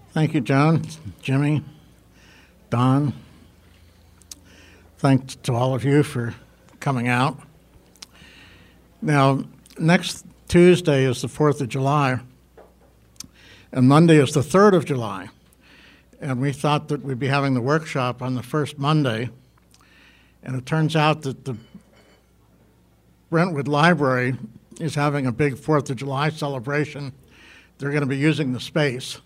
Thank you, Joan, Jimmy, Don. Thanks to all of you for coming out. Now, next Tuesday is the 4th of July, and Monday is the 3rd of July. And we thought that we'd be having the workshop on the first Monday, and it turns out that the Brentwood Library is having a big 4th of July celebration. They're going to be using the space.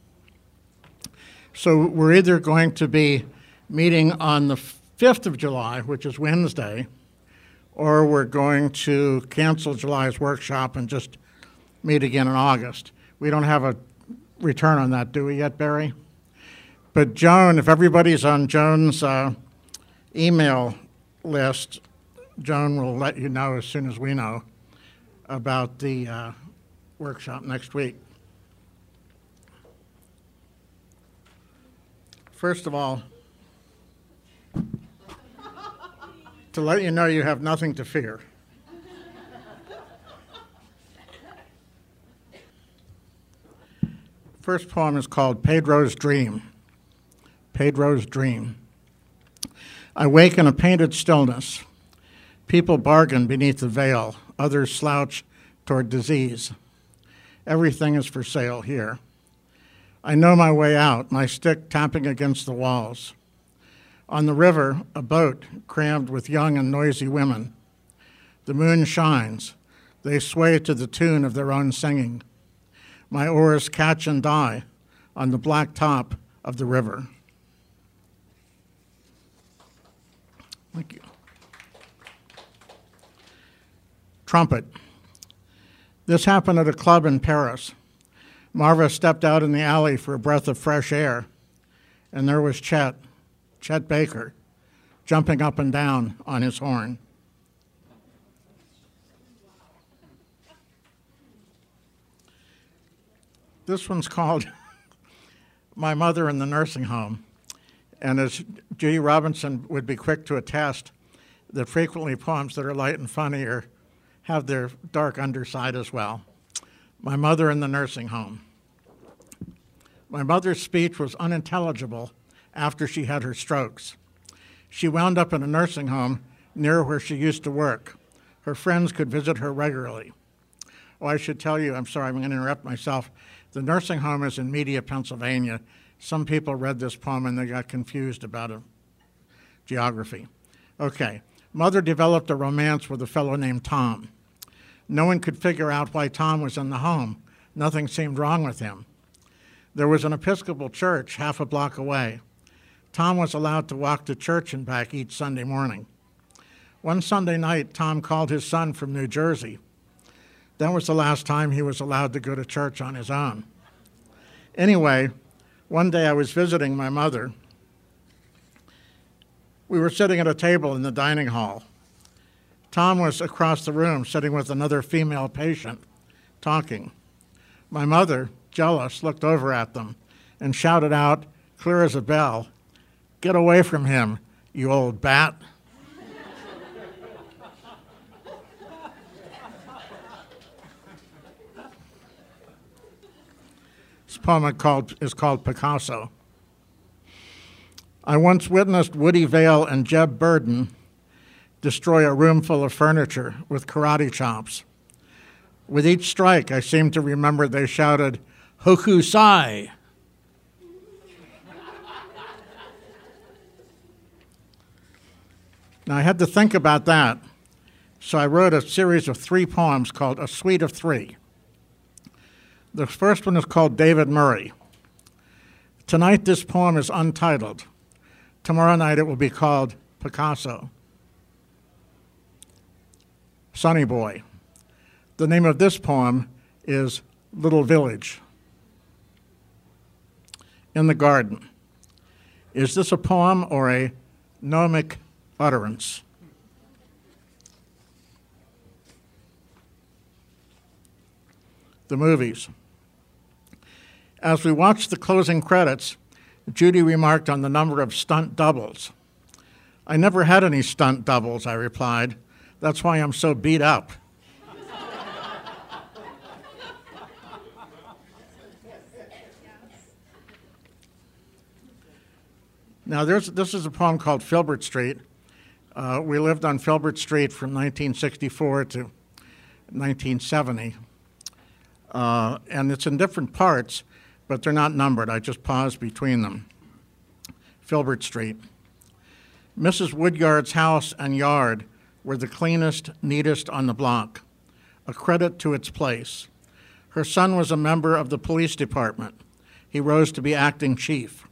So we're either going to be meeting on the 5th of July, which is Wednesday, or we're going to cancel July's workshop and just meet again in August. We don't have a return on that, do we yet, Barry? But Joan, if everybody's on Joan's email list, Joan will let you know as soon as we know about the workshop next week. First of all, to let you know you have nothing to fear. First poem is called Pedro's Dream. Pedro's Dream. I wake in a painted stillness. People bargain beneath the veil. Others slouch toward disease. Everything is for sale here. I know my way out, my stick tapping against the walls. On the river, a boat crammed with young and noisy women. The moon shines. They sway to the tune of their own singing. My oars catch and die on the black top of the river. Thank you. Trumpet. This happened at a club in Paris. Marva stepped out in the alley for a breath of fresh air, and there was Chet Baker, jumping up and down on his horn. This one's called My Mother in the Nursing Home, and as Judy Robinson would be quick to attest, that frequently poems that are light and funny have their dark underside as well. My Mother in the Nursing Home. My mother's speech was unintelligible after she had her strokes. She wound up in a nursing home near where she used to work. Her friends could visit her regularly. Oh, I should tell you, I'm sorry, I'm going to interrupt myself. The nursing home is in Media, Pennsylvania. Some people read this poem and they got confused about geography. Okay. Mother developed a romance with a fellow named Tom. No one could figure out why Tom was in the home. Nothing seemed wrong with him. There was an Episcopal church half a block away. Tom was allowed to walk to church and back each Sunday morning. One Sunday night, Tom called his son from New Jersey. That was the last time he was allowed to go to church on his own. Anyway, one day I was visiting my mother. We were sitting at a table in the dining hall. Tom was across the room, sitting with another female patient, talking. My mother, jealous, looked over at them and shouted out, clear as a bell, "Get away from him, you old bat." This poem is called Picasso. I once witnessed Woody Vale and Jeb Burden destroy a room full of furniture with karate chops. With each strike, I seem to remember they shouted, "Hokusai!" Now, I had to think about that, so I wrote a series of 3 poems called A Suite of 3. The first one is called David Murray. Tonight, this poem is untitled. Tomorrow night, it will be called Picasso. Sonny Boy. The name of this poem is Little Village. In the Garden. Is this a poem or a gnomic utterance? The movies. As we watched the closing credits, Judy remarked on the number of stunt doubles. I never had any stunt doubles, I replied. That's why I'm so beat up. Now, this is a poem called Filbert Street. We lived on Filbert Street from 1964 to 1970. And it's in different parts, but they're not numbered. I just paused between them. Filbert Street. Mrs. Woodyard's house and yard were the cleanest, neatest on the block, a credit to its place. Her son was a member of the police department. He rose to be acting chief.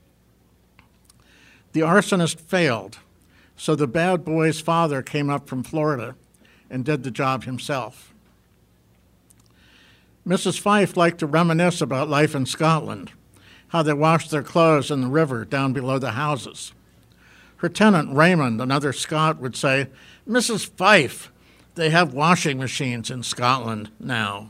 The arsonist failed, so the bad boy's father came up from Florida and did the job himself. Mrs. Fife liked to reminisce about life in Scotland, how they washed their clothes in the river down below the houses. Her tenant, Raymond, another Scot, would say, "Mrs. Fife, they have washing machines in Scotland now."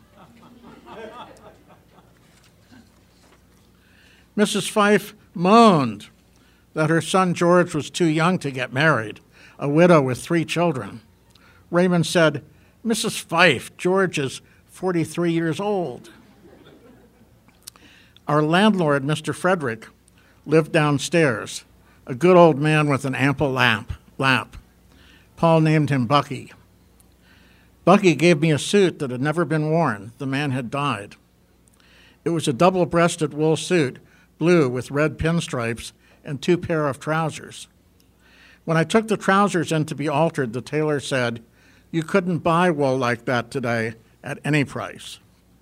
Mrs. Fife moaned that her son George was too young to get married, a widow with 3 children. Raymond said, "Mrs. Fife, George is 43 years old." Our landlord, Mr. Frederick, lived downstairs, a good old man with an ample lap. Paul named him Bucky. Bucky gave me a suit that had never been worn. The man had died. It was a double-breasted wool suit, blue with red pinstripes, and 2 pair of trousers. When I took the trousers in to be altered, the tailor said, "You couldn't buy wool like that today at any price."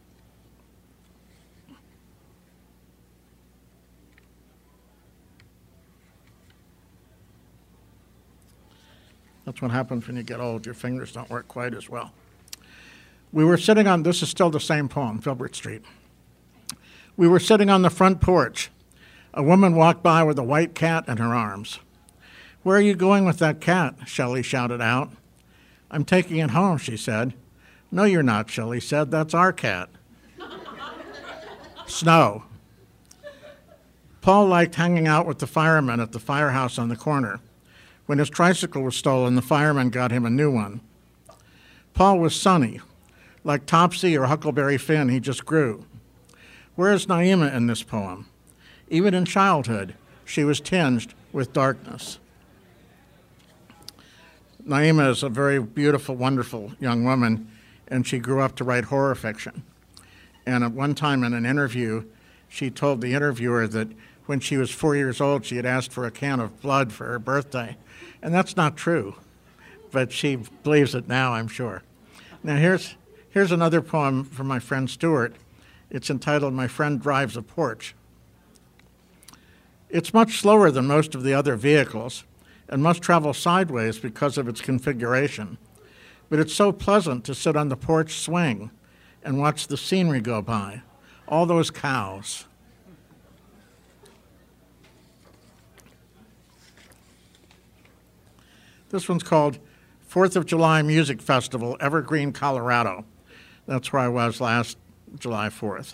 That's what happens when you get old. Your fingers don't work quite as well. We were sitting on, this is still the same poem, Filbert Street. We were sitting on the front porch. A woman walked by with a white cat in her arms. "Where are you going with that cat?" Shelley shouted out. "I'm taking it home," she said. "No, you're not," Shelley said. "That's our cat." Snow. Paul liked hanging out with the firemen at the firehouse on the corner. When his tricycle was stolen, the firemen got him a new one. Paul was sunny. Like Topsy or Huckleberry Finn, he just grew. Where is Naima in this poem? Even in childhood, she was tinged with darkness. Naima is a very beautiful, wonderful young woman, and she grew up to write horror fiction. And at one time in an interview, she told the interviewer that when she was 4 years old, she had asked for a can of blood for her birthday. And that's not true, but she believes it now, I'm sure. Now here's another poem from my friend Stuart. It's entitled "My Friend Drives a Porch." It's much slower than most of the other vehicles and must travel sideways because of its configuration. But it's so pleasant to sit on the porch swing and watch the scenery go by. All those cows. This one's called 4th of July Music Festival, Evergreen, Colorado. That's where I was last July 4th.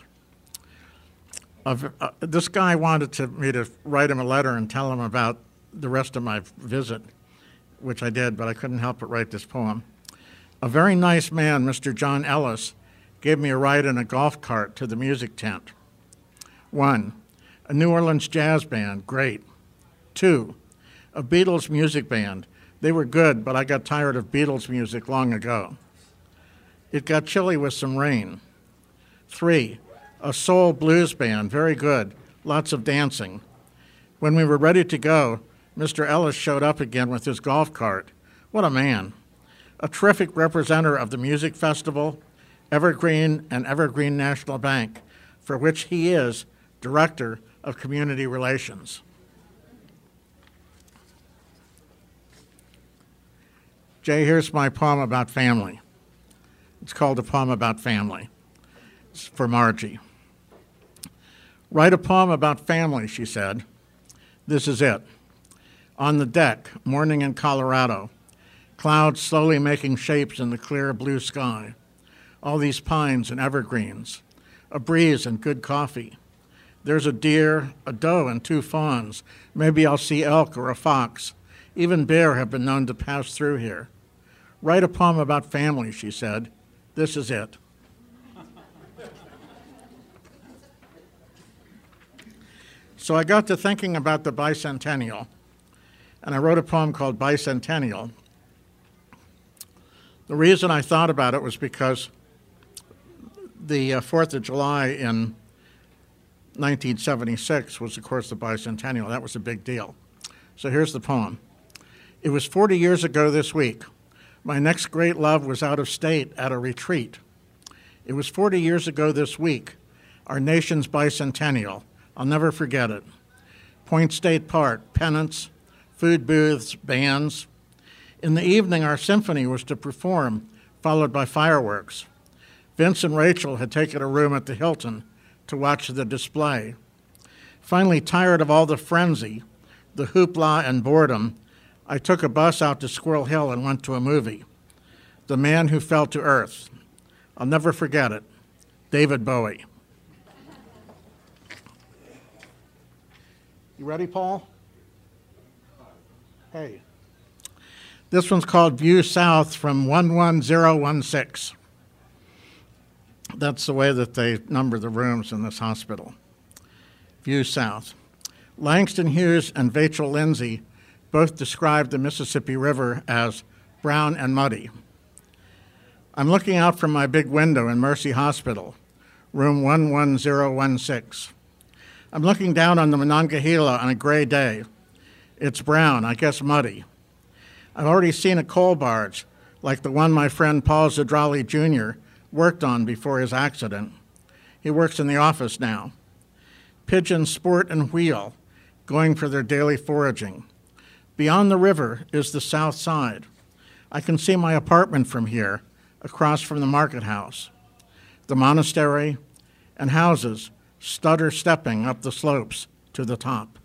This guy wanted me to write him a letter and tell him about the rest of my visit, which I did, but I couldn't help but write this poem. A very nice man, Mr. John Ellis, gave me a ride in a golf cart to the music tent. 1, a New Orleans jazz band, great. 2, a Beatles music band. They were good, but I got tired of Beatles music long ago. It got chilly with some rain. 3, a soul blues band, very good, lots of dancing. When we were ready to go, Mr. Ellis showed up again with his golf cart. What a man. A terrific representative of the music festival, Evergreen and Evergreen National Bank, for which he is Director of Community Relations. Jay, here's my poem about family. It's called A Poem About Family. It's for Margie. Write a poem about family, she said. This is it. On the deck, morning in Colorado, clouds slowly making shapes in the clear blue sky. All these pines and evergreens, a breeze and good coffee. There's a deer, a doe, and 2 fawns. Maybe I'll see elk or a fox. Even bear have been known to pass through here. Write a poem about family, she said. This is it. So I got to thinking about the bicentennial, and I wrote a poem called Bicentennial. The reason I thought about it was because the 4th of July in 1976 was, of course, the bicentennial. That was a big deal. So here's the poem. It was 40 years ago this week. My next great love was out of state at a retreat. It was 40 years ago this week, our nation's bicentennial. I'll never forget it. Point State Park, pennants, food booths, bands. In the evening, our symphony was to perform, followed by fireworks. Vince and Rachel had taken a room at the Hilton to watch the display. Finally, tired of all the frenzy, the hoopla and boredom, I took a bus out to Squirrel Hill and went to a movie, The Man Who Fell to Earth. I'll never forget it. David Bowie. You ready, Paul? Hey. This one's called View South from 11016. That's the way that they number the rooms in this hospital. View South. Langston Hughes and Vachel Lindsay both described the Mississippi River as brown and muddy. I'm looking out from my big window in Mercy Hospital, room 11016. I'm looking down on the Monongahela on a gray day. It's brown, I guess muddy. I've already seen a coal barge, like the one my friend Paul Zadrali Jr. worked on before his accident. He works in the office now. Pigeons sport and wheel, going for their daily foraging. Beyond the river is the south side. I can see my apartment from here, across from the market house. The monastery and houses stutter stepping up the slopes to the top.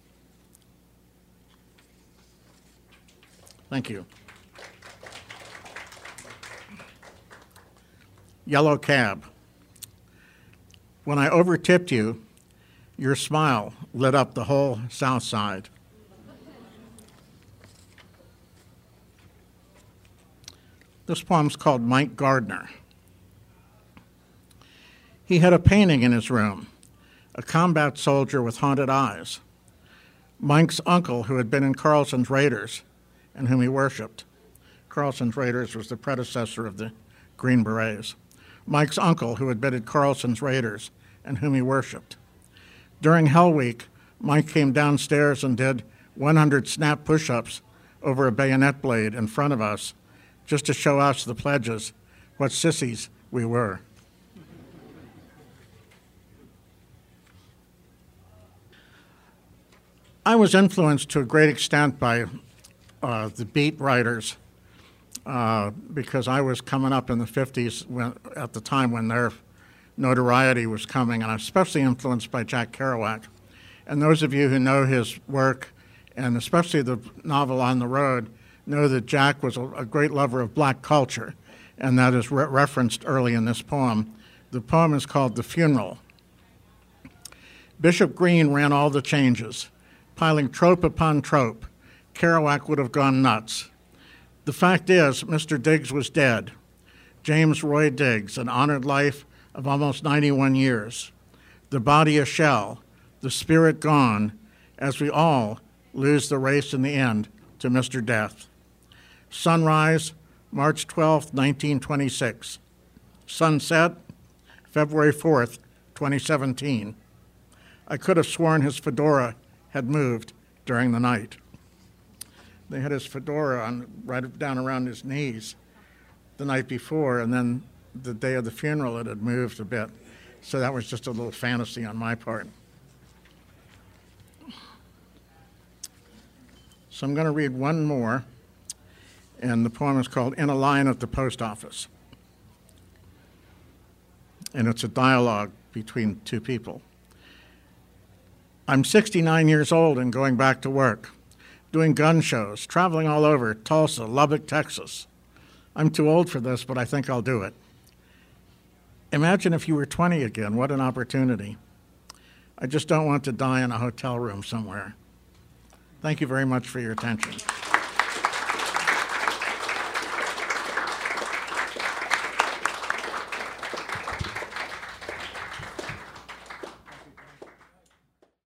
Thank you. Yellow cab. When I overtipped you, your smile lit up the whole south side. This poem's called Mike Gardner. He had a painting in his room, a combat soldier with haunted eyes. Mike's uncle, who had been in Carlson's Raiders and whom he worshipped. Carlson's Raiders was the predecessor of the Green Berets. Mike's uncle, who had been in Carlson's Raiders and whom he worshipped. During Hell Week, Mike came downstairs and did 100 snap push-ups over a bayonet blade in front of us, just to show us, the pledges, what sissies we were. I was influenced to a great extent by the beat writers because I was coming up in the 50s at the time when their notoriety was coming, and I'm especially influenced by Jack Kerouac. And those of you who know his work, and especially the novel On the Road, know that Jack was a great lover of black culture, and that is referenced early in this poem. The poem is called The Funeral. Bishop Green ran all the changes, piling trope upon trope. Kerouac would have gone nuts. The fact is, Mr. Diggs was dead. James Roy Diggs, an honored life of almost 91 years. The body a shell, the spirit gone, as we all lose the race in the end to Mr. Death. Sunrise, March 12, 1926. Sunset, February 4th, 2017. I could have sworn his fedora had moved during the night. They had his fedora on right down around his knees the night before, and then the day of the funeral it had moved a bit. So that was just a little fantasy on my part. So I'm going to read one more, and the poem is called In a Line at the Post Office. And it's a dialogue between two people. I'm 69 years old and going back to work, doing gun shows, traveling all over, Tulsa, Lubbock, Texas. I'm too old for this, but I think I'll do it. Imagine if you were 20 again, what an opportunity. I just don't want to die in a hotel room somewhere. Thank you very much for your attention.